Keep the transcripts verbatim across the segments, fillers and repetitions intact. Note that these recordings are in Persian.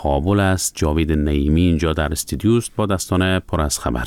قابل است. جاوید نعیمی اینجا در استودیو است با داستان پر از خبر.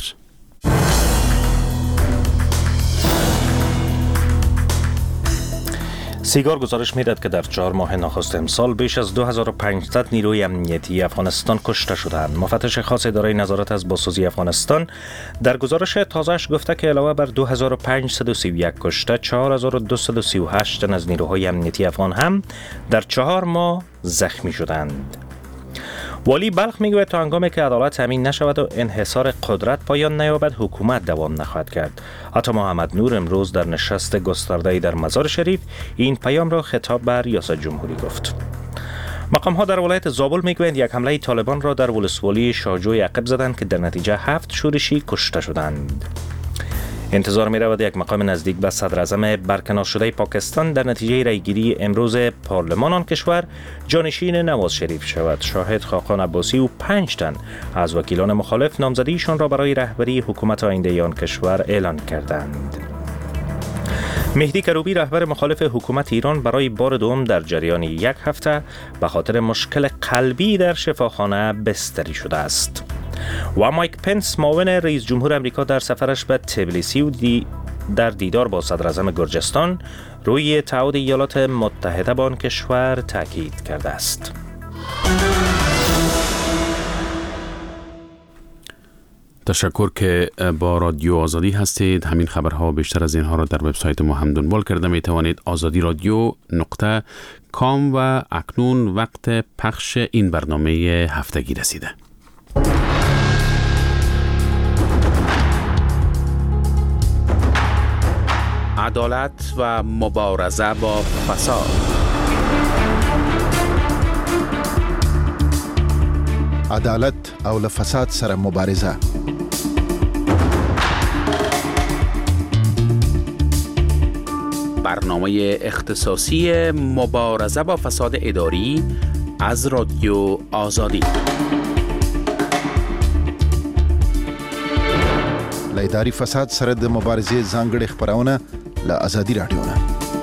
سیگار گزارش می‌دهد که در چهار ماه نخست امسال بیش از دو هزار و پانصد نیروی امنیتی افغانستان کشته شدند. مفتش خاص اداره نظارت از بازسازی افغانستان در گزارش تازه‌اش گفته که علاوه بر دو هزار و پانصد و سی و یک کشته، چهار هزار و دویست و سی و هشت تن از نیروهای امنیتی افغان هم در چهار ماه زخمی شدند. والی بلخ میگوید تا هنگامی که عدالت تامین نشود و انحصار قدرت پایان نیابد، حکومت دوام نخواهد کرد. عطا محمد نور امروز در نشست گسترده‌ای در مزار شریف این پیام را خطاب به ریاست جمهوری گفت. مقام ها در ولایت زابل میگویند یک حمله طالبان را در ولسوالی شاهجوی عقب زدند که در نتیجه هفت شورشی کشته شدند. انتظار می رود یک مقام نزدیک به صدر اعظم برکنار شده پاکستان در نتیجه رایگیری امروز پارلمان آن کشور جانشین نواز شریف شود. شاهد خاقان عباسی و پنج تن از وکیلان مخالف نامزدیشان را برای رهبری حکومت آینده آن کشور اعلان کردند. مهدی کروبی رهبر مخالف حکومت ایران برای بار دوم در جریان یک هفته به خاطر مشکل قلبی در شفاخانه بستری شده است. و مایک پنس معاون رئیس جمهور امریکا در سفرش به تبلیسی و دی در دیدار با صدر اعظم گرجستان روی تعهد ایالات متحده با آن کشور تاکید کرده است. تشکر که با رادیو آزادی هستید. همین خبرها و بیشتر از اینها را در وبسایت ما هم دنبال کرده می توانید. آزادی رادیو نقطه کام و اکنون وقت پخش این برنامه هفتگی رسیده. عدالت و مبارزه با فساد. عدالت او له فساد سره مبارزه. برنامه اختصاصی مبارزه با فساد اداری از رادیو آزادی. له اداري فساد سره د مبارزې ځانګړي خبرونه له آزادي رادیو نه.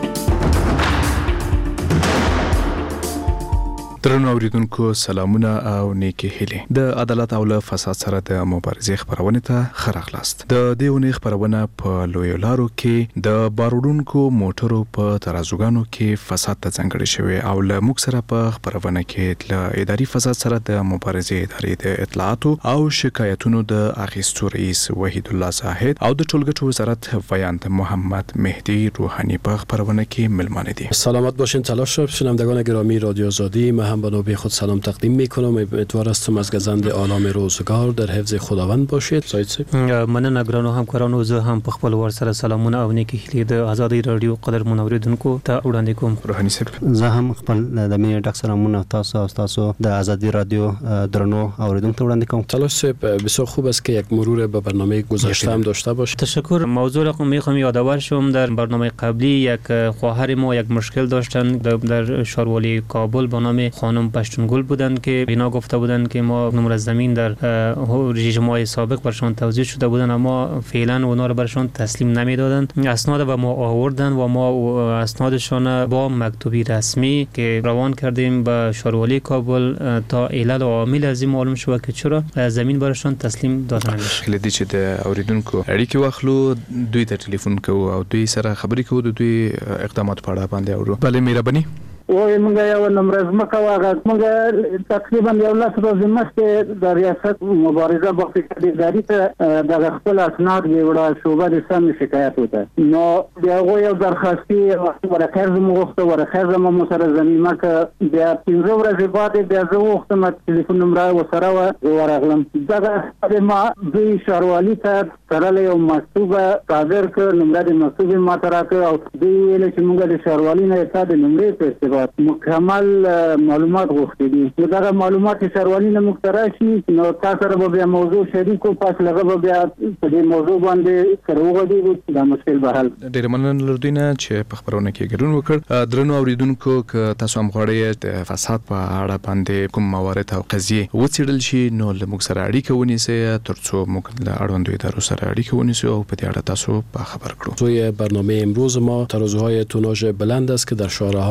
درنو اوریدونکو سلامونه او نیکی هیله. د عدالت او له فساد سره د مبارزې خبرونه ته خراغلاست. د دیونه خبرونه په لوی لارو کې د بارودونکو موټرو په ترازوګانو کې فساد ته څنګه شوی او له موږ سره په خبرونه کې د اداري فساد سره د مبارزې ادارې د اطلاعاتو او شکایتونو د اخیستو رئیس وحید الله زاهد او د ټولګټو وزارت ویاند محمد مهدی روحانی په خبرونه کې ملمانه دي. سلامت باشین. تلاش شنوندگان گرامی رادیو آزادی، من هم به نوبه خود سلام تقدیم میکنم. امیدوار هستم از گزند عالم روزگار در حفظ خداوند باشید. سعید صاحب مننه ګرانو همکارانو، زه هم په خپل ور سره سلامونه او نیکی هیلې د آزادی رادیو قدر منوریدونکو ته وړاندې کوم. روحانی صاحب زه هم خپل د مینې ډک سلامونه تاسو او تاسو د آزادی رادیو درنو اوریدونکو ته وړاندې کوم. تلاش صاحب بسیار خوب است که یک مرور به برنامه گذشته هم داشته باشید. تشکر. موضوع را میخوام یادآور شم در برنامه قبلی یک خواهر ما یک مشکل داشتن در شاروالی کابل به نام خانم پشتونگل بودند که اینا گفته بودند که ما نمره زمین در رژیم‌های سابق برشان توزیع شده بودند اما فعلا اونا رو برشان تسلیم نمیدادند. اسناد به ما آوردن و ما اسنادشان با مکتوبی رسمی که روان کردیم به شاروالی کابل تا علل و عامل از این معلوم شود که چرا زمین برشان تسلیم دادن نمیشه. خیلی دی چې د اوریدونکو اړیکې واخلو، دوی ته ټلیفون کوو او دوی سره خبرې کوو، د دوی اقدامات په اړه باندې اورو. بله مهرباني. وای موږ یو نمبر زمکه واغه موږ تقریبا یو لاس ورځې مخکې د ریاست مبارزه با فساد اداري ته د خپل اسناد ویوړه شوبه د سم شکایت وته. نو بیا یو درخواستي ورکه زموږ وخت ورکه زموږ سره زمينه ک بیا پنځه ورځې بعد بیا زه وختم ټلیفون نمبر وسره ورغلم. دا ما دوی شاروالی ته سره یو مکتوبه صادر ک نمبر د مکتوبه ما تراکه او دوی ویل چې موږ د شاروالی نه ته د نمبر په مکمل معلومات غوښتي دي. دا معلومات شاروالی نه مختراشي نو تاسو سره به موضوع شریکو پس لغه بیا په دې موضوع باندې سره وغږیږو. دا مشکل به حل. ډېر مننه لردینه چې په خبرونه کې ګډون وکړ. درنو اوریدونکو ک تاسو هم غواړئ د فساد په اړه باندې کوم موارد او قضیه وڅېړل شي نو له موږ سره اړیکه ونیسئ ترڅو موږ له اړوندو ادارو سره اړیکه ونیسو او په دې اړه تاسو په خبر کړو. توی برنامه امروز ما ترازوهای توناژ بلند است که در شارع‌ها نصب شده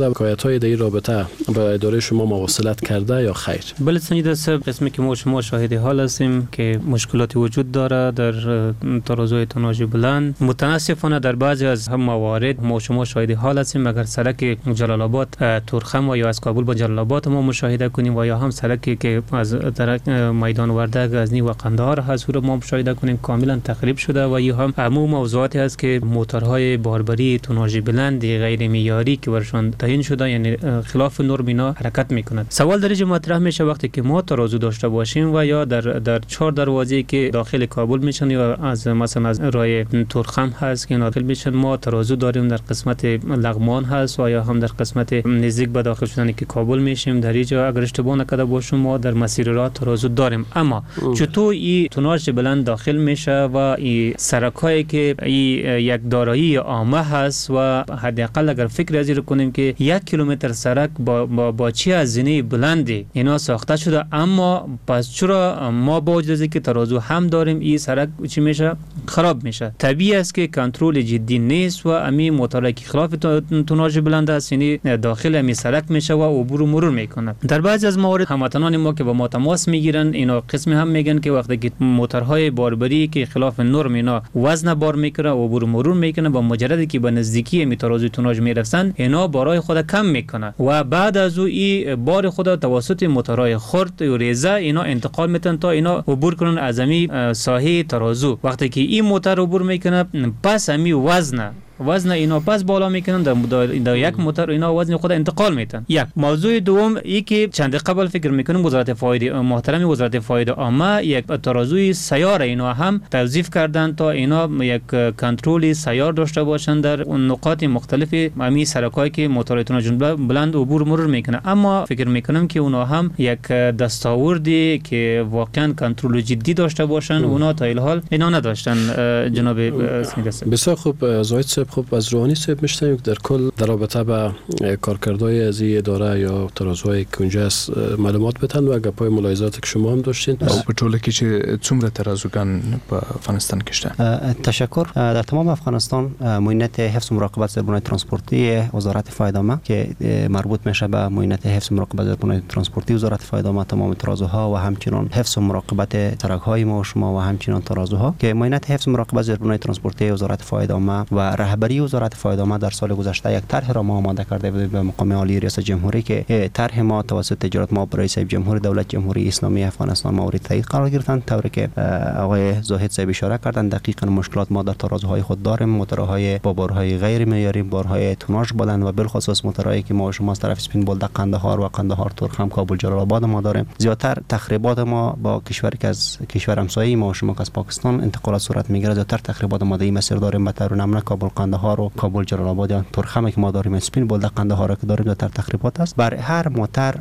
شده حکایت‌های در این رابطه با اداره شما مواصلت کرده یا خیر؟ بله سنجیده صاحب، قسمی که ما شما شاهد حال هستیم که مشکلاتی وجود داره در ترازوی توناژ بلند. متاسفانه در بعضی از هم موارد ما شما شاهد حال هستیم، اگر سرک جلال آباد تورخم و یا از کابل به جلال آباد ما مشاهده کنیم و یا هم سرکی که از میدان وردک غزنی و قندهار هست رو ما مشاهده کنیم کاملا تخریب شده و یا هم عموم موضوعاتی هست که موتورهای باربری توناژ بلند غیر معیاری که برشان تعیین شده یعنی خلاف نرم اینا حرکت میکنند. سوال در اینجا مطرح میشه وقتی که ما ترازو داشته باشیم و یا در در چهار دروازه که داخل کابل میشن یا از مثلا از راه تورخم هست که داخل میشن، ما ترازو داریم در قسمت لغمان هست و یا هم در قسمت نزدیک به داخل شدن که کابل میشیم. در اینجا اگر اشتباه نکرده باشم ما در مسیر راه ترازو داریم، اما چطور این توناژ بلند داخل میشه و این سرکایی که این یک دارایی عامه هست و حداقل اگر فکر از این کنیم که یک کیلومتر سرک با با, با چه هزینه بلندی اینا ساخته شده، اما پس چرا ما با وجود از که ترازو هم داریم این سرک چی میشه خراب میشه؟ طبیعی است که کنترل جدی نیست و امی موتورایی که خلاف توناژ بلند است یعنی داخل امی سرک میشه و عبور و مرور میکنه. در بعضی از موارد هموطنان ما که با ما تماس میگیرن اینا قسمی هم میگن که وقتی که موتورهای باربری که خلاف نرم اینا وزن بار میکنه و عبور و مرور میکنه با مجردی که به نزدیکی امی ترازوی توناژ میرسن اینا بارای خود کم میکنه و بعد از او این بار خود توسط موتورهای خرد و ریزه اینا انتقال میتن تا اینا عبور کنن از امی ساحه ترازو. وقتی که این موتور عبور میکنه پس امی وزن وزن اینا پس بالا میکنن در, در یک موتور اینا وزن خود انتقال میتن. یک موضوع دوم ای که چند قبل فکر میکنم وزارت فایده محترم وزارت فایده عامه یک ترازوی سیار اینا هم توظیف کردن تا اینا یک کنترل سیار داشته باشن در نقاط مختلف امی سرکایی که موتور توناژ بلند عبور مرور میکنه، اما فکر میکنم که اونا هم یک دستاوردی که واقعا کنترل جدی داشته باشن اونا تا الحال اینا نداشتن. جناب بسیار خوب زاهد صاحب، خب از روحانی صاحب میشنیم در کل در رابطه با کارکردهای از این اداره یا ترازوهای که اونجا است معلومات بتن و گپای ملاحظاتی که شما هم داشتین. په ټوله کې چې څومره ترازوګان په افغانستان کې شته؟ تشکر. در تمام افغانستان معاینت حفظ و مراقبت زیربنای ترانسپورتی وزارت فایده‌عامه که مربوط میشه به معاینت حفظ و مراقبت زیربنای ترانسپورتی وزارت فایده‌عامه تمام ترازوها و همچنین حفظ و مراقبت سرک‌های ما و شما و همچنین ترازوها که معاینت حفظ و مراقبت زیربنای ترانسپورتی وزارت فایده‌عامه و رهبری وزارت فایده‌عامه در سال گذشته یک طرح را ما آماده کرده بودیم به مقام عالی ریاست جمهوری که طرح ما توسط تجارت ما برای صاحب جمهوری دولت جمهوری اسلامی افغانستان مورد تایید قرار گرفتند، طوری که آقای زاهد صاحب اشاره کردند دقیقاً مشکلات ما در ترازوهای خود داریم. موتورهای با بارهای غیر معیاری، بارهای توناژ بلند و بالخصوص موتورهایی که ما شما از طرف اسپین بولدک قندهار و قندهار تورخم کابل جلال آباد ما داریم. زیاتر تخریبات ما با کشوری که از کشور همسایه ما شما از پاکستان انتقالات صورت میگیره. زیاتر تخریبات ما در این مسیر داریم به طور نمونه کابل قندهار و کابل جلال آباد یا تورخم که ما داریم، اسپین بولدک قندهار که داریم، زیاتر تخریبات است. بر هر موتور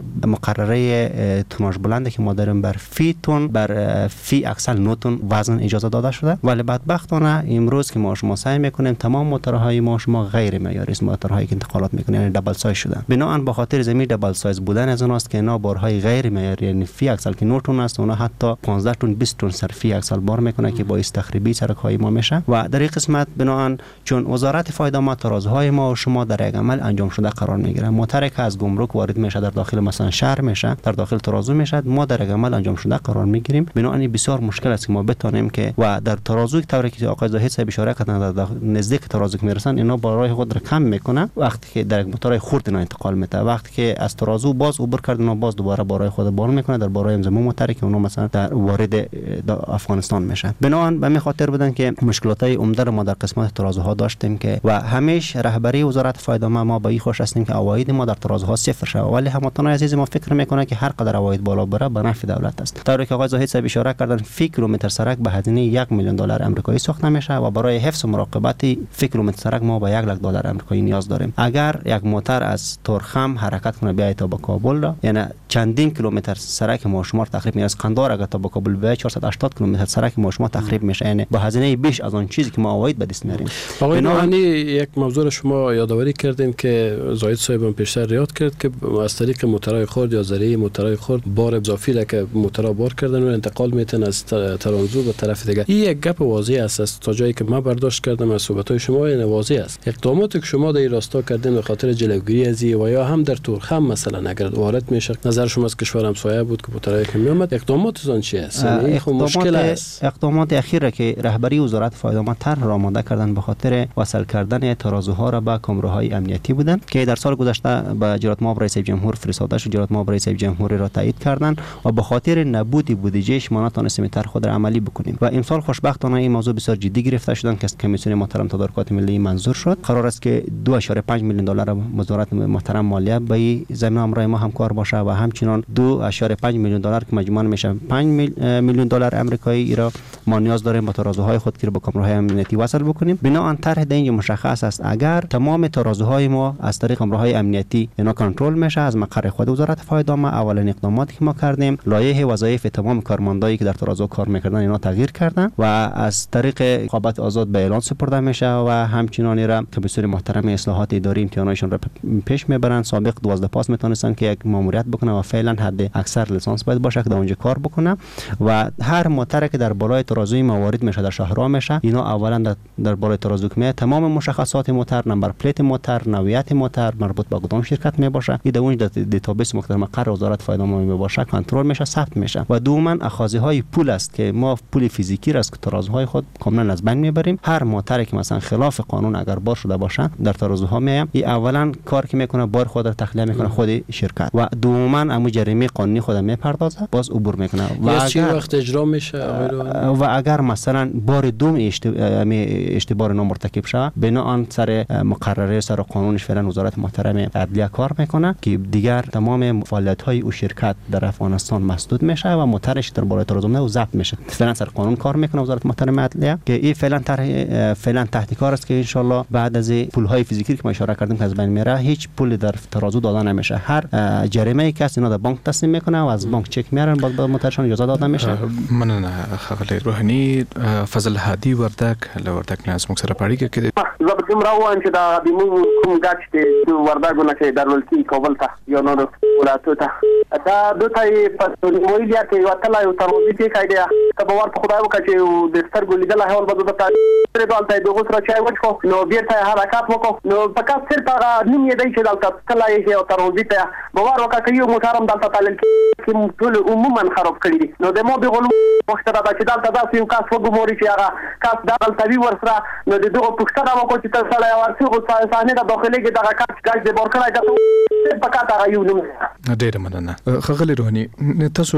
مقرره توناژ بلند که ما داریم بر فی تن بر فی اکسل نه تن وزن اجازه داده شده، ولی بدبختانه امروز که ما شما سعی میکنیم تمام موتورهای ما شما غیر معیاری است، موتورهایی که انتقالات میکنن یعنی دبل سایز شدن. بنابراین به خاطر زمین دبل سایز بودن از اون است که اینا بارهای غیر معیاری یعنی فی اکسل که نه تن است اونا حتی پانزده تن بیست تن سر فی اکسل بار میکنه که باعث تخریبی سرک‌های ما میشه. و در این قسمت بنابراین چون وزارت فایده‌عامه ترازوهای ما و شما در یک عمل انجام شده قرار میگیره، موتوری که از گمرک وارد میشه در داخل مثلا شهر میشه در داخل ترازو میشه، ما در یک عمل انجام شده قرار میگیریم. بنابراین بسیار مشکل است که ما بتونیم که و در ترازو طوری که آقای زاهد صاحب اشاره کردن در نزدیک ترازو که میرسن اینا بارهای خود را کم میکنه وقتی که در موتور خرد اینا انتقال میده، وقتی که از ترازو باز عبور کردن و باز دوباره بارهای خود بار میکنه در بارهای زمین موتوری که اونا مثلا در وارد افغانستان میشه. بنابراین به می خاطر بودن که مشکلات های عمده ما در قسمت ترازوها داشتیم که و همیشه رهبری وزارت فایده‌عامه ما با این خوش هستیم که عواید ما در ترازوها صفر شه، ولی هموطنان عزیز ما فکر میکنه که هر قدر عواید بالا بره به نفع دولت است. طوری که آقای زاهد صاحب اشاره کردن فی کیلومتر سرک به هزینه یک میلیون دلار آمریکایی ساخته میشه و برای حفظ و مراقبت فی کیلومتر سرک ما به یک لک دلار آمریکایی نیاز داریم. اگر یک موتور از تورخم حرکت کنه بیاید تا به کابل را یعنی چندین کیلومتر سرک ما شما تخریب میشه. از قندهار اگر تا به کابل بیاید چهارصد و هشتاد کیلومتر سرک ما شما تخریب میشه، یعنی با هزینه بیش از آن چیزی که ما عواید به دست میاریم. آقای یعنی یک موضوع شما یادآوری کردین که زاید صاحب هم پیشتر یاد کرد که از طریق موتورهای خرد یا ذریعه موتورهای خرد بار اضافی را که موتورها بار کردن و انتقال میتن از ترانزو به طرف دیگه. این یک گپ واضح است تا جایی که من برداشت کردم از صحبت‌های شما، این واضح است. اقداماتی که شما در این راستا کردین به خاطر جلوگیری از و یا هم در تورخم مثلا اگر وارد میشه، نظر شما از کشور همسایه بود که موتورهای که میومد، اقداماتتون چی است؟ این خب مشکل است. اقدامات اخیره که رهبری وزارت فایده آمد طرح را آماده کردن به خاطر وصل کردن ترازوها را به کامراهای امنیتی بودن که در سال گذشته به جلالت مآب رئیس جمهور فرستاده شد. جلالت مآب رئیس جمهور را تایید کردن و به خاطر نبود بودجهش ما نتونستیم طرح خود را عملی بکنیم و امسال خوشبختانه این موضوع بسیار جدی گرفته شدن که کمیسیون محترم تدارکات ملی منظور شد. قرار است که دو اشاره پنج میلیون دلار وزارت محترم مالیه به زمینه همراه ما همکار باشه و همچنین دو اشاره پنج میلیون دلار که مجموعاً میشه پنج میلیون دلار آمریکایی را ما نیاز داریم با ترازوهای خود که با کامراهای امنیتی وصل بکنیم. بنابراین طرح در اینجا مشخص است اگر تمام ترازوهای ما از طریق کامراهای امنیتی اینا کنترل میشه از مقر خود وزارت فایده ما، اولین اقداماتی که ما کردیم لایحه وظایف تمام کارمندایی که در ترازو کار میکردن اینا تغییر کردن و از طریق رقابت آزاد به اعلان سپرده میشه و همچنین را کمیسیون محترم اصلاحات اداری امتحاناتشون را پیش میبرن. سابق دوازده پاس میتونستن که یک ماموریت بکنه و فعلا حد اکثر لیسانس باید باشه که در اونجا کار بکنه و هر موتور که در بالای ترازوی موارد میشه در شهرها میشه اینا اولا در, در بالای ترازو که تمام مشخصات موتور، نمبر پلیت موتور، نوعیت موتور مربوط به کدام شرکت می باشه این در اونجا دیتابیس مقدار مقر وزارت فایده ما می باشه کنترل میشه، ثبت میشه. و دوما اخاذی های پول است که ما پول فیزیکی است که ترازوهای خود کاملا از بین میبریم. هر موتوری که مثلا خلاف قانون اگر بار شده باشه در ترازوها میایم این اولا کار که میکنه بار خود را تخلیه میکنه خود شرکت و دوما امو جریمه قانونی خود میپردازه باز عبور میکنه و اگر وقت اجرا میشه و اگر مثلا بار دوم اشتباه نو مرتکب شه بناء سر مقرره سر قانونش فعلا وزارت محترم عدلیه کار میکنه که دیگر تمام فعالیت های او شرکت در افغانستان مسدود میشه و موتورش در بالای ترازو نه و ضبط میشه. فعلا سر قانون کار میکنه وزارت محترم عدلیه که این فعلا طرح فعلا تحت کار است که ان شاء الله بعد از پول های فیزیکی که ما اشاره کردیم که از بین میره هیچ پول در ترازو داده نمیشه. هر جریمه ای که اینا در بانک تسلیم میکنه و از بانک چک میارن بعد به موتورشون اجازه داده میشه. من خغلی روحانی فضل هادی وردک لوردک نه از مکسر پاړی کې زبدم راوان چې دا د مو کوم گاچ د وردګونه چې درولتي کابل ته یو نور ولاتو ته دا دوی په مویلیا کې وتلا یو تروزی کې کایده ته باور په خدای وکړي چې د سترګو لیدل هول بده د تاسو دلته د غوسره چای وچو نو بیرته حرکت وکړو نو فقط صرف هغه نیم یې دی چې دلته کله یې یو تروزی ته باور وکړي چې یو موټرم دلته تلل کې ټول عموما خراب کړی دي نو د مو به غلو پښتره دا چې دلته دا یو کاس وګوري چې هغه کاس دلته وی ورسره نو د دغه پښتره وکړي چې تاسو له ورسره صحنه د داخلي کې دغه کاس ګاز د بورکړای دا پکاته رايو نو ډېر مننه. خغلی روحانی تاسو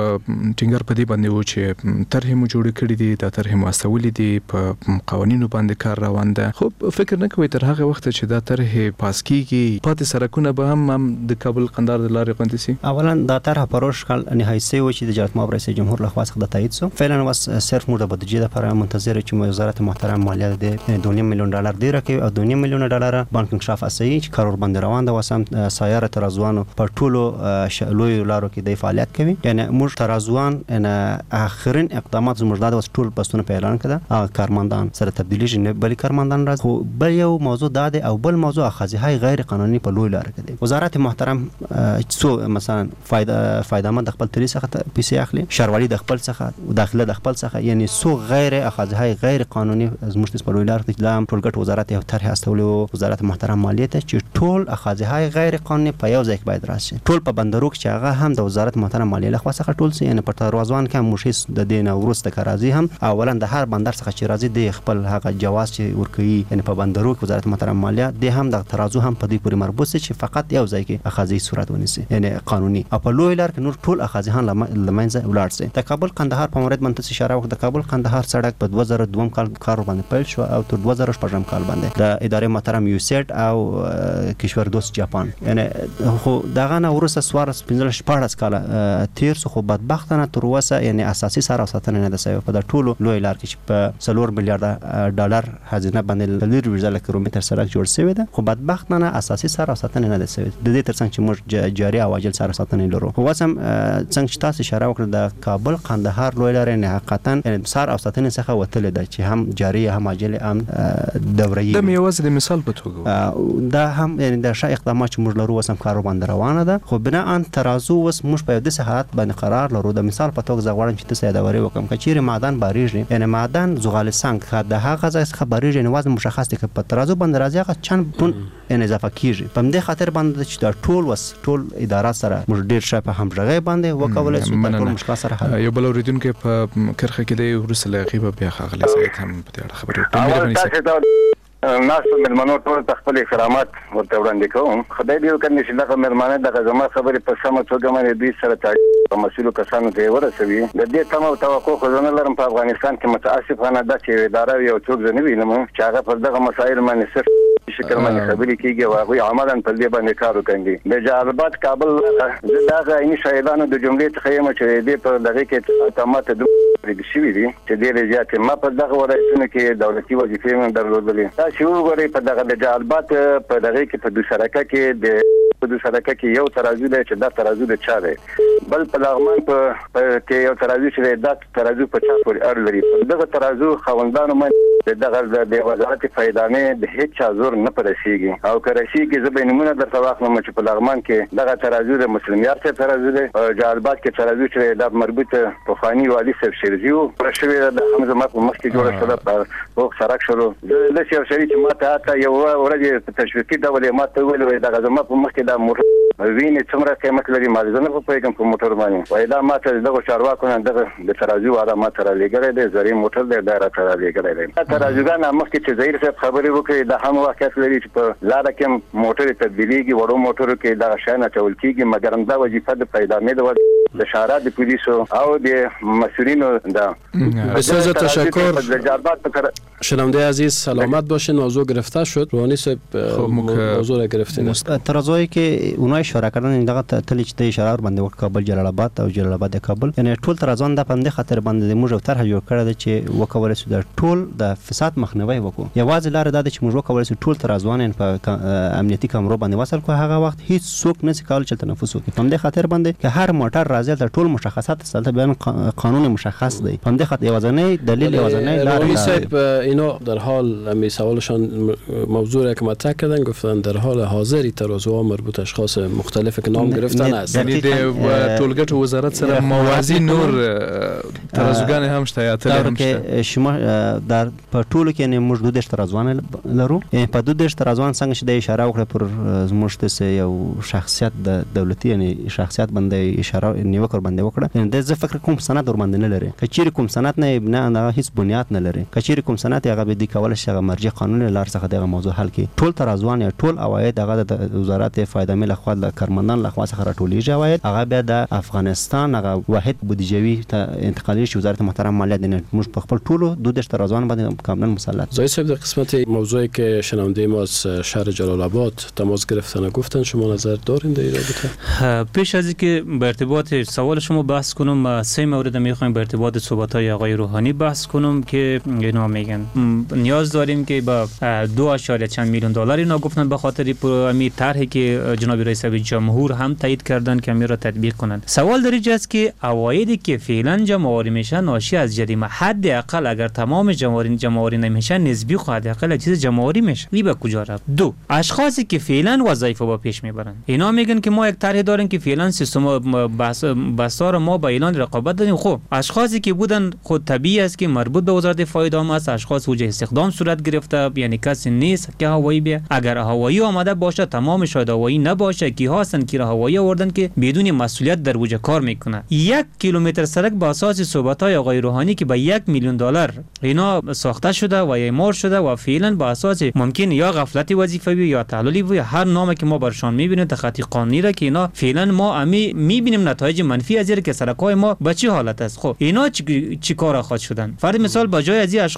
ټینګر پدی باندې و چې طرح مو جوړ کړی دي دا طرح مو استولې دي په قوانینو باندې کار روان ده. خو فکر نه کوي تر هغه وخت چې دا طرح پاس کیږي پاتې سرکونه به هم هم د کابل قندهار د لارې غونډې سي. اولا دا طرح پروش کال نهایی سه و چې د جلالت مآب رئیس جمهور له خوا څخه تایید شو. فعلا واس صرف مو د بودجه لپاره منتظر چې وزارت محترم مالیه د دو میلیون دلار دی راکې او دو میلیون دلار بانک انکشاف اساسي چې کارور باندې روان ده وسم سایره ترازوانو په ټولو لوی لارو کې د فعالیت کوي. یعنی موږ ترازوان ان اخرین اقدامات زموږ د وس ټول بسونه په اعلان کړه کارمندان سره تبدیلی نه بلی کارمندان راځي. خو بل یو موضوع داده او بل موضوع اخاذی های غیر قانوني په لوی لار کې دي. وزارت محترم څو مثلا فائدہ فائدہ مند خپل تری څخه پیسې اخلي شهروالي د خپل څخه داخله د خپل څخه یعنی څو غیر اخاذی های غیر قانوني از مشت په لوی لار کې د ټولګټ وزارت یو طرح استولو وزارت محترم مالیه ته چې ټول اخاذی های غیر قانوني په یو ځای کې باید راشي. ټول په بندروک چې هغه هم د وزارت محترم مالیه له خوا څخه ټول سي یعنی په تروازوان کې موشیس د دین ورسته کارازي هم اولا د هر بندر څخه چې راځي د خپل هغه جواز چې ورکوي یعنی په بندروک وزارت محترم مالیه د هم د ترازو هم په دې پورې مربوط سي چې فقط یو ځای کې اخاذي صورت ونیسي یعنی قانوني او په لوی لار کې نور ټول اخاذي هم لمنځه ولاړ سي. د کابل قندهار په مورد منته اشاره وکړه. د کابل قندهار سړک په دوه زره دوه کال کار باندې پیل شو او تر دوه زره شپږم کال باندې د ادارې محترم یو سیټ او کشور دوست جاپان یعنی خو دغه نه ورسره سوارس پنځه شپږ کاله تیر سو، خو بدبختانه تر اوسه یعنی اساسي سر او ساتنه نه ده سوی په د ټولو لوی لار کې چې په څلور میلیارډ ډالر خزینه باندې لیر ویزل کیلومتر سړک جوړ شوی ده، خو بدبختانه اساسي سر او ساتنه نه ده سوی. د دې ترڅنګ چې موږ جاري او عاجل سر او ساتنه لرو. خو وسم څنګه چې تاسو اشاره وکړه د کابل قندهار لوی لار نه حقیقتا یعنی سر او ساتنه څخه وتل ده چې هم جاري هم عاجل هم دوري. د میوازې د مثال په توګه دا هم یعنی د ښه اقدامات چې موږ لرو وسم کارو باندې روانه ده. خو بنا ان ترازو وس موږ په دې حالت باندې قرار لرو. د مثال په توګه زغوړم چې تاسو یادوري وکم کچېره معدن باریږي، یعنی معدن زغال سنگ د هغه ځای څخه باریږي، یعنی وزن مشخص دی که په ترازو باندې راځي هغه چند ټون یعنی اضافه کیږي. په دې خاطر باندې چې دا ټول وس ټول ادارات سره موږ ډیر ښه په همغږي باندې وکولای شو د ټول مشکل سره حل. یو بل اوریدونکو په کرخه کې د ورسره لغیبه بیا خغلی سید هم په دې اړه خبرې وکړي. ناس ملمنو ټول خپل احترامات ورته وړاندې کوم. خدای دې وکړي چې دغه ملمانه دغه زما خبرې په سمه توګه باندې دوی سره تعامل مسؤل کسانو ته ورسوي. د دې تمه او توقع خو نه لرم په افغانستان کې متاسفانه د چې اداره یو څوک زنه وینم چې هغه پر دغه مسایل باندې صرف شکل باندې خبرې کیږي او هغه عملاً په دې باندې کار کوي. د جالبات کابل دغه عیني شاهدانو د جملې څخه یم چې دې په دغه کې تمات د شوی دي چې ډېر زیات ما په دغه ولایتونو کې دولتي وظیفې من درلودلې. چې وګورئ په دغه د جالبات په دغه کې په دوسرکه کې د په دوسرکه کې یو ترازو دی چې دا ترازو د چا دی، بل په لغمان په کې یو ترازو چې دا ترازو په چا پورې اړه لري. دغه ترازو خوندانو باندې دغه د وزارت فایدانې د هیڅ چا زور نه پرسیږي او کرسیږي. زه به نمونه درته واخلم چې په لغمان کې دغه ترازو د مسلم یار څخه ترازو دی، جالبات کې ترازو چې د مربوط طوفاني والي صاحب شرزیو پرشوي د حمزه مات مخکې جوړ شوه په وخت سرک شروع د شیخ شریف ماته اته یو ورځ تشویقي ډول ماته ویل وای دغه زما په مخکې د موټر وینې څومره قیمت لري ما زه نه په پیګم په موټر باندې وای دا ماته دغه چارواکو نه دغه د ترازو والا ماته را لګره دی زری موټر دی دا را تر لګره دی. ترازوګان مخکې چې زهیر صاحب خبرې وکړي د هم واقعیت لري چې په لار کې موټر تبدیلیږي وړو موټرو کې دغه شانه چول کیږي، مګر دا وظیفه د پیدامې د شارع د پولیسو او د مسئولینو ده. بسیار تشکر شنونده عزیز، سلامت باشین. موضوع گرفته شد روحانی صاحب موضوع را گرفتین است. ترازوی که اونها اشاره کردن دغه تلی چې اشاره باندې وکړ کابل جلال آباد او جلال آباد کابل، یعنی ټول ترازوان د پنده خطر باندې موږ طرح جوړ کړی چې وکول شي د ټول د فساد مخنیوي وکړو. یوازې لار دا چې موږ وکول شي ټول ترازوان په امنیتي کامرو باندې وصل کو. هغه وخت هیڅ څوک نه کول چې تنفس وکړي. پنده خطر باندې که هر موټر راځي د ټول مشخصات سره بیان قانون مشخص دی. پنده خطر یوازې دلیل یوازې لار صاحب اینا در حال می سوالشان موضوع را که مطرح کردن گفتن در حال حاضر ترازوها مربوط اشخاص مختلف که نام گرفتن است، یعنی د ټولګټو وزارت سره موازی نور ترازوګان هم شته یا تل هم شته. شما در په ټولو کې نه موږ دوه ترازوان لرو. په دوه ترازوان څنګه چې د اشاره وکړه پر زموږ ته یو شخصیت د دولتي یعنی شخصیت باندې اشاره نیوکر باندې وکړه. یعنی د زه فکر کوم سند ور باندې نه لري. کچېری کوم سند نه نه هیڅ بنیاد نه لري. کچېری کوم سند هغه به د کول شي مرجع قانون لار څخه دغه موضوع حل کی. ټول ترازوان یا ټول عواید هغه د وزارت فایده مل خو د کارمندان لخوا څخه راټولېږي. عواید هغه بیا د افغانستان هغه واحد بودیجوي انتقالي شي وزارت محترم مالیات نه موږ په خپل ټولو دوه ترازوان باندې کاملا مسلط. زاید صاحب در قسمت موضوعی که شنونده ما از شهر جلال آباد تماس گرفتن گفتن شما نظر دارین در این رابطه؟ پیش از اینکه به ارتباط سوال شما بحث کنم سه مورد میخوایم به ارتباط صحبت‌های آقای روحانی بحث کنم که اینا میگن نیاز داریم که با دو اشاریه چند میلیون دلار اینا گفتن به خاطر امی طرحی که جناب رئیس جمهور هم تایید کردن که امی را تطبیق کنند. سوال در اینجا است که عوایدی که فعلا جمع‌آوری میشه ناشی از جریمه حداقل اگر تمام جمع‌آوری جمع‌آوری نمیشه نسبی خود حداقل چیز جمع‌آوری میشه. این به کجا رفت؟ دو اشخاصی که فعلا وظایف با پیش میبرن اینا میگن که ما یک طرح داریم که فعلا سیستم بس بسار ما با اعلان رقابت دادیم. خب اشخاصی که بودن خود طبیعی است که مربوط به وزارت فایده است، اشخاص وجه استخدام صورت گرفته، یعنی کسی نیست که هوایی بیه. اگر هوایی آمده باشه تمام شاید هوایی نباشه کی هستن که هوایی آوردن که بدون مسئولیت در وجه کار میکنه. یک کیلومتر سرک با اساس صحبت‌های آقای روحانی که به یک میلیون دلار اینا ساخته شده و اعمار شده و فعلا با اساس ممکن یا غفلت وظیفوی یا تعللی و هر نامی که ما برشان میبینیم تخطی قانونی را که اینا فعلا ما امی میبینیم نتایج منفی از که سرک‌های ما به چه حالت است. خب اینا چی, چی کار خواهد شدن؟ فرض مثال با جای از این اشخاص دیگه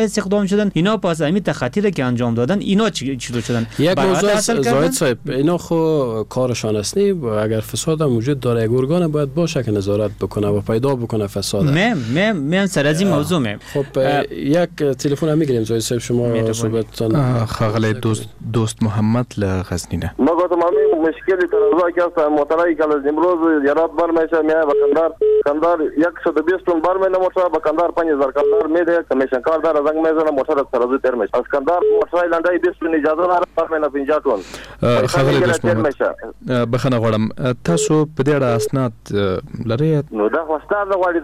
استخدام شدن، اینا پس همین تخطی که انجام دادن اینا چی چطور شدن؟ یک موضوع زاید صاحب اینا خو کارشان است نی، اگر فساد هم وجود داره یک ارگان باید باشه که نظارت بکنه و پیدا بکنه فساد. مم مم مم سر از این موضوع مم. خب یک تلفن هم میگیریم زاید صاحب شما صحبتتان. خغل دوست دوست محمد لغزنینه. ما گفتم همین مشکلی ترازا که است مطلعی که از امروز یارات بر میشه میای بکندار کندار صد و بیست تن بر میشه موتور بکندار پنج هزار کندار میده کمیشن کار دار از انگ میزنه موتور از ترازو تر میشه از کندار موتور لندای بیست تن اجازه داره بر میشه پنجاه تن. خغل دوست محمد بخنه غواړم تاسو په دې اړه اسناد لرئ؟ نو دا واستاد غواړي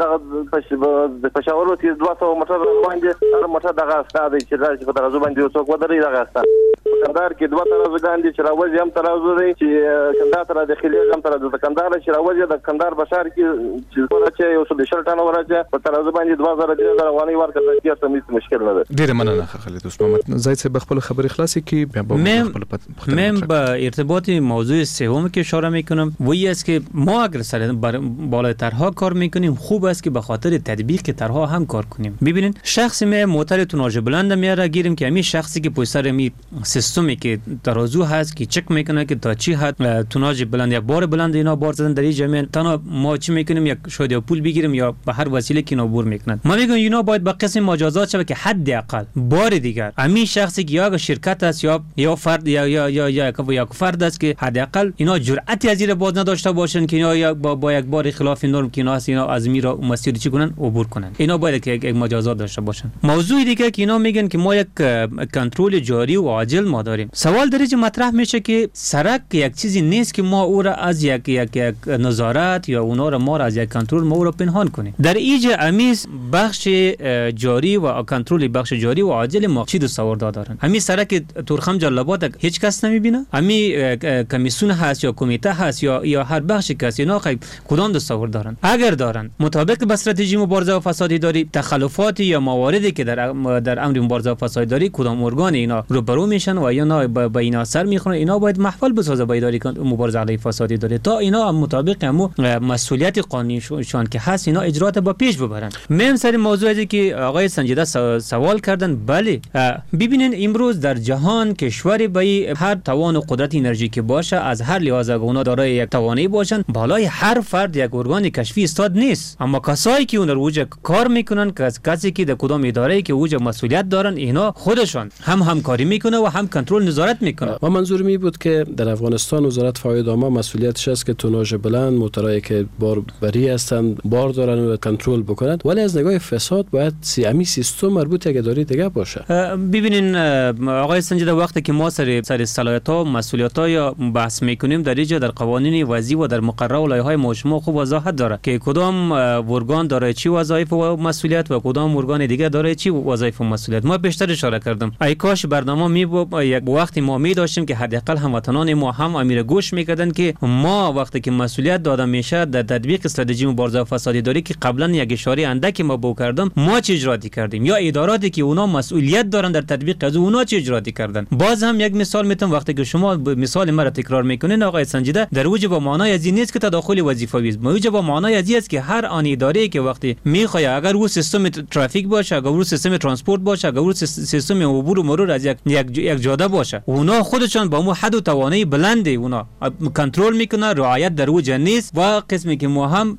د پښاور کې دوه سوه موټر باندې هر موټر دغه اسناد چې راځي په دغه باندې څوک ودرې دغه اسناد کندهار کې دوه ترازوګان دي چې راوځي هم ترازو دی چې کندهار تر داخلي هم ترازو د کندهار چې راوځي د کندهار بشار کې چې ورته یو څه د شل ټن ورته په ترازو باندې دوه زره درې زره وانی ورکړل کېږي ته مشکل نه ده. ډیره مننه خالد دوست محمد. زاید صاحب خپل خبري خلاصي کې بیا به خپل من با ارتباط موضوع سوم که اشاره میکنم وی است که ما اگر سر بالای طرحها کار میکنیم خوب است که به خاطر تطبیق طرحها هم کار کنیم. ببینید شخص می موتور توناژ بلند میاره گیریم که همین شخصی که پشت سر می سیستمی که ترازو هست که چک میکنه که تا چی حد توناژ بلند یک بار بلند اینا بار زدن در این جمعه تنها ما چی میکنیم یک شاید پول بگیریم یا به هر وسیله که اینا بور میکنن. ما میگم اینا باید به قسم مجازات شود که حداقل بار دیگر همین شخصی که یا شرکت است یا یا فرد یا یا یا یا یا فرد است که حداقل اینا جرأتی از این باز نداشته باشن که اینا یا با, با یک بار خلاف نرم که اینا هست اینا از میرا مسیر چی کنن عبور کنن. اینا باید که یک مجازات داشته باشن. موضوع دیگه که اینا میگن که ما یک کنترل جاری و عاجل ما داریم. سوال در اینجا مطرح میشه که سرک یک چیزی نیست که ما او را از یک یک یک نظارت یا اونا را ما را از یک کنترل ما او را پنهان کنیم. در اینجا امیز بخش جاری و کنترل بخش جاری و عاجل ما چی تصور دارن. همین سرک تورخم جلابات هیچ کس نمیبینه. همین کمیسیون هست یا کمیته هست یا یا هر بخش کسی اینا خیلی کدام تصور دارن؟ اگر دارن مطابق با استراتژی مبارزه و فساد اداری تخلفات یا مواردی که در در امر مبارزه و فساد اداری کدام ارگان اینا روبرو میشن و یا نه با اینا سر میخورن اینا باید محفل بسازه با اداری مبارزه علیه فساد اداری تا اینا مطابق همو مسئولیت قانونی شون که هست اینا اجرات با پیش ببرن. مهم سر موضوعی که آقای سنجیده سوال کردن بله ببینین امروز در جهان کشوری به هر توان و قدرت انرژی که باشه از هر لحاظ اونا دارای یک توانایی باشن بالای هر فرد یک ارگان کشفی استاد نیست اما کسایی که اون رو وجه کار میکنن کسی که در کدام اداره که وجه مسئولیت دارن اینا خودشون هم همکاری میکنه و هم کنترل نظارت میکنه. و منظور می بود که در افغانستان وزارت فواید عامه مسئولیتش است که توناژ بلند موتورایی که بار بری هستند بار دارن و کنترل بکنند ولی از نگاه فساد باید سیامی سیستم مربوط یک اداره دیگه باشه. ببینین آقای سنجیده وقتی که ما سر سر صلاحیت‌ها مسئولیت‌ها یا بحث میکنیم در اینجا در قوانین وضعی و در مقرره و لایحه‌های مجموع خوب وضاحت داره که کدام ارگان داره چی وظایف و مسئولیت و کدام ارگان دیگه داره چی وظایف و مسئولیت. ما بیشتر اشاره کردم ای کاش برنامه می یک وقتی ما می داشتیم که حداقل هموطنان ما هم امیر گوش میکردن که ما وقتی که مسئولیت داده میشه در تطبیق استراتژی مبارزه و فساد اداری که قبلا یک اشاره اندکی ما بو کردم ما چه اجراتی کردیم یا اداراتی که اونا مسئولیت دارن در تطبیق از اونا چه اجراتی کردن. باز هم یک مثال میتونم وقتی که شما مثال مرا تکرار میکنین آقای سنجیده در وجه با معنای از این نیست که تداخل وظیفوی است. موجب با معنای از این است که هر آن اداره که وقتی میخواد اگر او سیستم ترافیک باشه اگر او سیستم ترانسپورت باشه اگر او سیستم عبور و مرور از یک یک جاده باشه اونا خودشون با مو حد و توانایی بلندی اونا کنترل میکنه رعایت در وجه نیست و قسمی که ما هم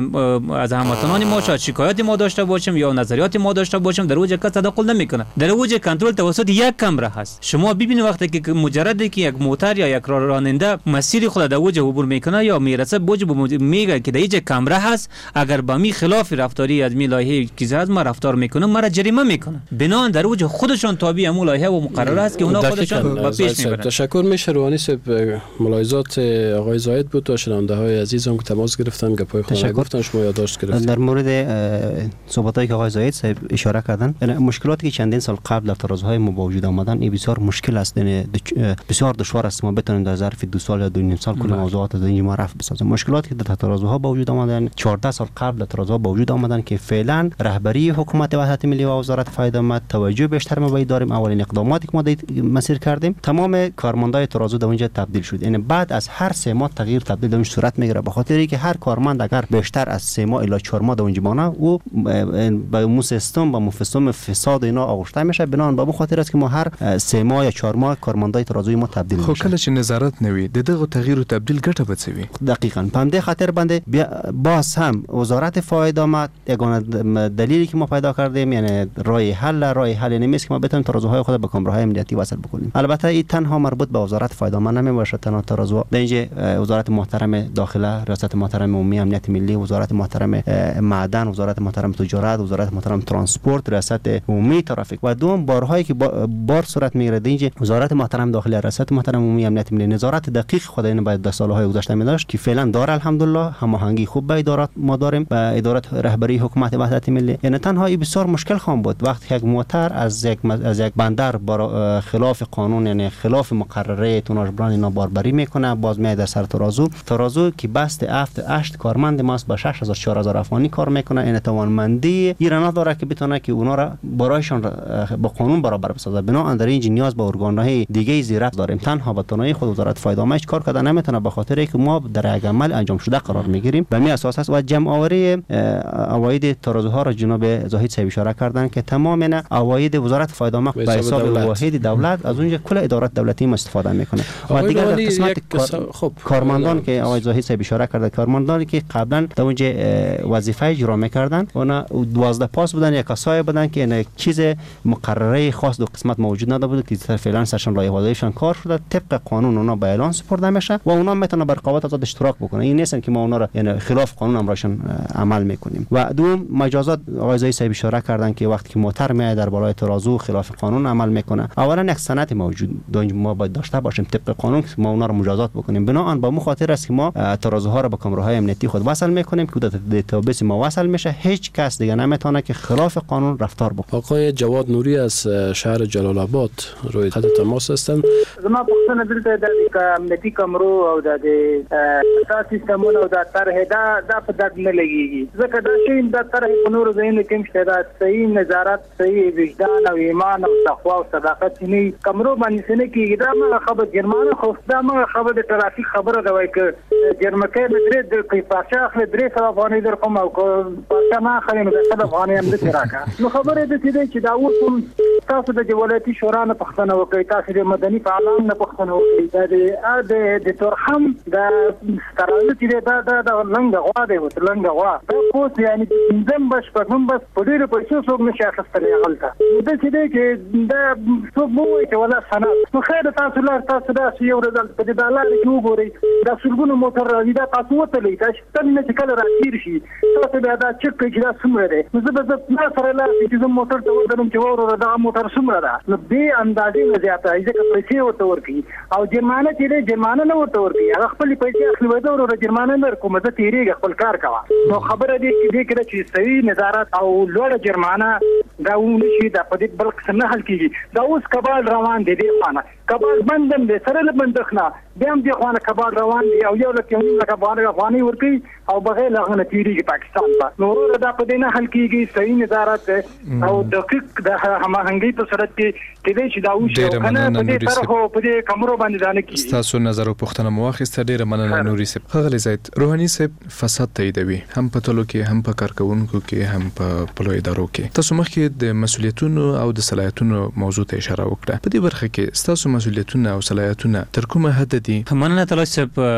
از هموطنان ما شاید شکایت ما داشته باشیم یا نظریات ما داشته باشیم در وجه کس تداخل نمیکنه. در وجه کنترل توسط یک کمره هست. شما ببینید وقتی که مجرد که یک موتور یا یک راننده مسیر خود در وجه عبور میکنه یا میرسه بوج میگه که در اینجا کمره هست اگر با می خلاف رفتاری از می لایحه چیزی از ما رفتار میکنه مرا جریمه میکنه. بنان در وجه خودشون تابع امو لایحه و مقرره است که اونا خودشون با پیش میبرن. تشکر میشه روحانی صاحب ملاحظات آقای زاید بود تا شنونده های عزیزم که تماس گرفتن گپای خود گفتن شما یادداشت گرفتید. در مورد صحبتایی که آقای زاید صاحب اشاره کردن مشکلاتی که چندین سال قبل در ترازوهای ما با وجود آمدن این بسیار مشکل است بسیار دشوار است ما بتونیم در ظرف دو سال یا دو نیم سال کل موضوعات از این ما رفع بسازیم. مشکلاتی که در ترازوها با وجود آمدن چهارده سال قبل در ترازوها با وجود آمدن که فعلا رهبری حکومت وحدت ملی و وزارت فواید عامه توجه بیشتر ما باید داریم. اولین اقداماتی که ما مسیر کردیم. تمام کارمندای ترازو در اونجا تبدیل شد. یعنی بعد از هر سه ماه تغییر تبدیل در اونجا صورت میگیره، به خاطر اینکه هر کارمند اگر بیشتر از سه ماه الی چهار ماه در اونجا مانه او به مو سیستم با مفصل فساد اینا آغشته میشه. بنان به خاطر است که ما هر سه ماه یا چهار ماه کارمندای ترازوی ما تبدیل میشه. خو کله چې نظارت نوي د دغه تغییر او تبدیل ګټه بچوي. دقیقاً په همدې خاطر باندې باز هم وزارت فاید آمد. یگانه دلیلی که ما پیدا کردیم یعنی راه حل راه حل نمیست که ما بتونیم ترازوهای خود به کامراهای امنیتی وصل بکنیم. البته این تنها مربوط به وزارت فاید آمد نمیباشه، تنها ترازو در اینجا وزارت محترم داخله، ریاست محترم عمومی امنیت ملی، وزارت محترم معدن، وزارت محترم تجارت، وزارت محترم ترانسپورت، ریاست عمومی ترافیک و دوم بارهایی که بار صورت میگیره در اینجا وزارت محترم داخله، ریاست محترم عمومی امنیت ملی نظارت دقیق خود این باید در سالهای گذشته می داشت که فعلا داره. الحمدلله هماهنگی خوب با ادارات ما داریم، با ادارات رهبری حکومت وحدت ملی. یعنی تنها این بسیار مشکل خواهم بود وقتی یک موتر از یک از یک بندر بر خلاف قانون یعنی خلاف مقرره توناژبران اینا باربری میکنه، باز میاد در سر ترازو ترازو که بست هفت هشت کارمند ماست با شش هزار چهار هزار افغانی کار میکنه. این توانمندی ایران داره که بتونه که اونا را برایشان با قانون برابر بسازه. بنابراین در این نیاز به ارگان‌های دیگه زیرت داریم. تنها به تنهایی خود وزارت فاید آمد کار کرده نمیتونه، به خاطر اینکه ما در یک عمل انجام شده قرار میگیریم. به می اساس است و جمع آوری عواید ترازوها را جناب زاهد صاحب اشاره کردن که تمام اینا عواید وزارت فاید آمد به حساب واحد دولت از اونجا کل ادارات دولتی استفاده میکنه. و دیگر در قسمت کار... کارمندان که آقای زاهد صاحب اشاره کرده، کارمندانی که قبلا در اونجا وظیفه اجرا میکردن اونا دوازده پاس بودن یا کسای بودن که این چیز مقرره خاص دو قسمت موجود نبود که فعلا سرشان لایحه وظیفه‌شان کار شده طبق قانون اونا به اعلان سپرده میشه و اونا میتونه بر رقابت آزاد اشتراک بکنه. این نیست که ما اونا را یعنی خلاف قانون امرشان عمل میکنیم. و دوم مجازات آقای زاهد صاحب اشاره کردن که وقتی که موتر میاد در بالای ترازو خلاف قانون عمل میکنه، اولا یک سند موجود داشت ما باید داشته باشیم طبق قانون که ما اونا را مجازات بکنیم. بنابراین با مخاطر است که ما ترازوها را به کامراهای امنیتی خود وصل میکنیم که در دیتابیس ما وصل میشه. هیچ کس دیگه نمیتونه که خلاف قانون رفتار بکنه. آقای جواد نوری از شهر جلال آباد روی خط تماس هستند. زما پوښتنه دلته د امنیتي کمرو او د اساس سیستمونو او د طرح دا د په دغه نه لګيږي ځکه دا شی د طرح په نور ځایونو کې مشته دا صحیح نظارت صحیح وجدان او ایمان او تقوا او صداقت نه کمرو باندې سنه کېږي. دا ما خبر جرمانه خو دا ما خبر د ترافیک خبره دا وایي ک جرمکه درې د کې پاشه اخلي درې سره افغاني در کوم او پاشه ما اخلي نو د افغاني هم د راکا نو خبره د دې چې دا اوس تاسو د ولایتي شورا نه پښتنه وکړئ، تاسو د مدني فعالان نه پښتنه وکړئ، دا د د ترحم د سترانه چې دا دا د لنګ غوا دی و لنګ غوا دا کوڅ یعنی زم بش په هم بس په ډیره پیسې څوک نشي اخیستلی غلطه د چې دی چې دا څوک مو وایي چې ولا سند نو خیر تاسو لار تاسو دا یو رزلټ په دې ډالر کې وګورئ دا سلګونو موټر راځي دا تاسو وتلی دا چې نه چې کله راځي شي تاسو بیا دا چک کې دا څومره دی نو زه به نه سره لا چې زه موټر ته ودرم چې وره دا موټر څومره ده نو دې اندازې نه زیاته ځکه پیسې ورته ورکړي او جرمانه چې دی جرمانه نه ورته ورکړي هغه خپل پیسې اخلي وای دا وره جرمانه نه کوم زه تیریږي خپل کار کوه نو خبره دې چې دې کړه چې صحیح نظارت او لوړه جرمانه دا ونشي دا په دې بلک نه حل کیږي. دا اوس کبال روان دي دی خانه کبال بندم دي سره له بندخنه بیا هم دې خانه کبال روان دي او یو لکه یو لکه باندې افغاني ورکی او بغیر لغه نتیریږي پاکستان ته نو ورته دا په دې نه حل کیږي. صحیح نظارت او دقیق د هماهنګي په صورت کې کې دې چې دا وشي کنه په دې طرح او په دې کمرو باندې ځان کې تاسو نظر او پښتنه مواخسته ډیره مننه نوري صاحب. خغلی زید روحاني صاحب فساد تاییدوي هم په تلو کې هم په کارکونکو کې هم په پلو ادارو کې. تاسو مخکې د مسولیتونو او د صلاحیتونو موضوع ته اشاره وکړه. په دې برخه کې تاسو مسولیتونه او صلاحیتونه تر کومه حد دي؟ مننه تاسو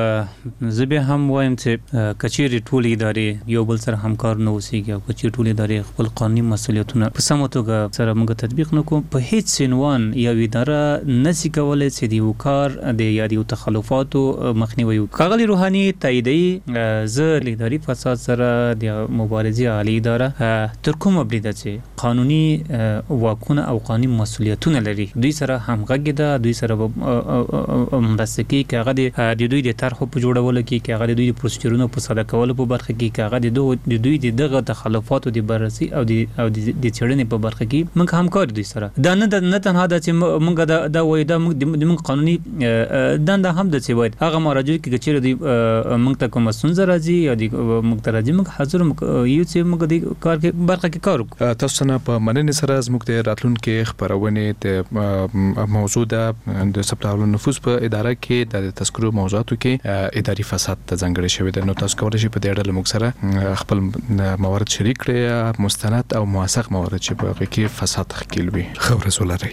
صاحب. زه هم وایم چې کچېری ټولې ادارې یو بل سره همکار نه اوسېږي او کچېری ټولې ادارې خپل قانوني مسولیتونه په سمه توګه سره موږ تطبیق نکوو. په هیڅ عنوان یو اداره نشي کولای چې د یو کار د یا د تخلفاتو مخنیوي وکړي. ښاغلی روحاني تاییدوي زه د اداري فساد سره د مبارزې عالی اداره تر کومه بریده چې قانوني واکونه او قانوني مسولیتونه لري دوی سره همغږي ده، دوی سره مرسته کوي چې هغه د دوی د طرحو په جوړولو کې چې هغه د دوی د پروسیجرونو په ساده کولو په برخه کې چې هغه د دوی د دغه تخلفاتو د بررسي او د او د څېړنې په برخه کې موږ همکار دوی سره دا نه نه تنها د چې موږ دا وایي دا موږ قانوني دنده هم د څه وایي هغه مراجع کې چې دوی موږ ته کوم ستونزه راځي یا د موږ ته راځي موږ حاضر یو چې موږ د کار کې برخه کې کار وکړو. تاسو نه په مننې سره زموږ د راتلونکو خبرونه د موضوع د ثبت نفوس په اداره کې د تذکرو موضوعاتو کې اداري فساد ته ځانګړی شوی دی. نو تاسو کولی شئ په دې اړه موږ سره خپل موارد شریک کړئ، مستند او موثق موارد چې په هغه کې فساد تحقیق وي. خبر ولرئ.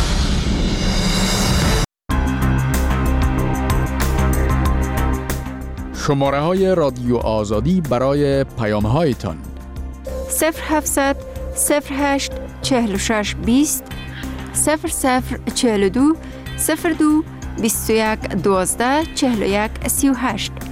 شماره های رادیو آزادی برای پیام هایتان صفر هفتصد صفر هشت چهل و شش بیست صفر صفر چهل و دو صفر دو بیست و یک دوازده چهل و یک سی و هشت.